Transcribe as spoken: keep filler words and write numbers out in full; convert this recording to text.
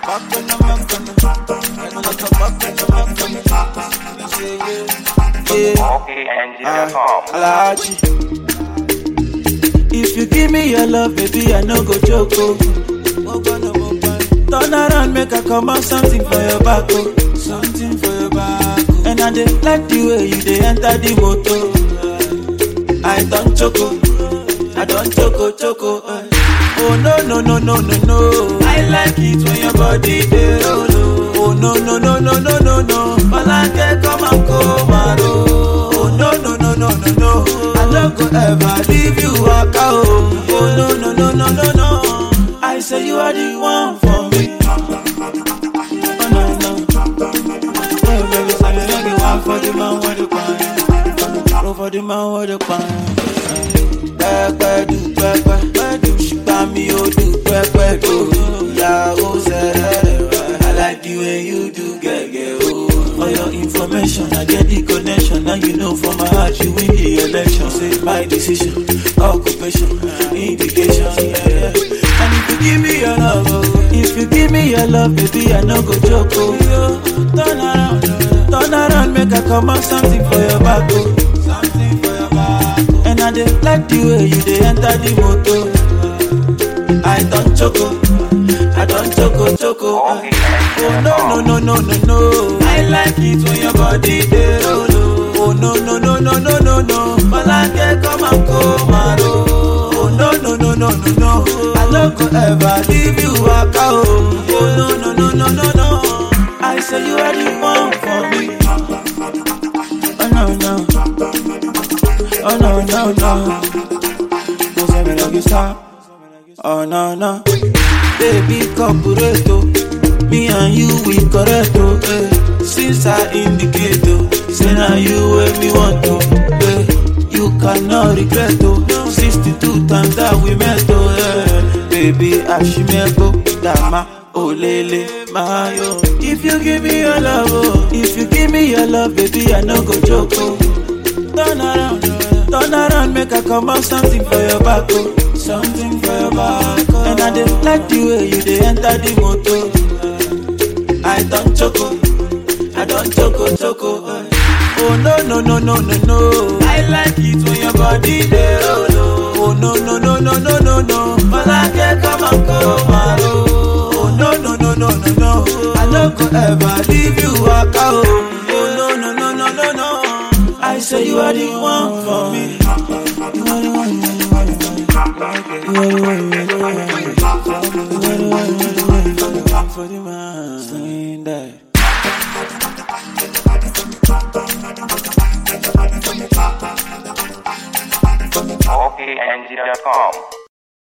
back on the back on the back on the back on the back on the yeah. Okay, Angie dot com. Alaji. If you give me your love, baby, I no go joke. Oh. Turn around, make I come out something for your back. Oh. Something for your back. Oh. And I dey like the way you dey enter the motor. I don't choco, I don't choco choco. Uh. Oh no no no no no no. I like it when your body dey roll. Oh no no no no no no no. Malake come and come and roll. Oh no no no no no no. I don't go ever leave you waka oh. Oh no no no no no no. I say you are the one for me. Oh no no. Oh baby, say you are the one for the man with the pan. Oh for the man with the pan. Pepe do pepe do. She buy me oh do pepe do. Yeah oh say I like the way you do get get oh. For your information, I get the connection. Now you know from my heart you win the election. Say my decision, occupation, indication, yeah, yeah. And if you give me your love, oh, if you give me your love, baby, I no go joke, oh. Turn around, turn around, make I come out something for your back, oh. Something for your back, oh. And I dey like the way you dey enter the motor. I don't choco, I don't choco choco. Uh. Oh no no no no no no. I like it when your body dey roll. Oh no no no no no no no. Malake come and come and roll. Oh no no no no no no. I no go ever leave you waka oh. Oh no no no no no no. I say you are the one for me. Oh no no. Oh no no no. Don't say me like you stop. Oh no no. Baby corporato. Me and you we correct oh, eh. Since I indicate oh, say now you where me want to, eh. You cannot regret oh. Sixty-two times that we met oh, eh. Baby Ashimeko, Dama, oh lele, mayo. If you give me your love oh, if you give me your love, baby I no go joke oh. Turn around, turn around, make I come out something for your back oh. Something for your back oh. And I dey like the way you dey enter the motor. I don't choco, I don't choco choco. Uh. Oh no no no no no no. I like it when your body dey roll. Oh no no no no no no no. Malake come and come and roll. Oh no no no no no no. I no go ever leave you waka oh. Oh no no no no no no. I say you are the one for me. You are the one, you are the one, you are the one, you are the one, you are the one, you are the one, you are the one for the man. Sling that. Okay, Angie dot com.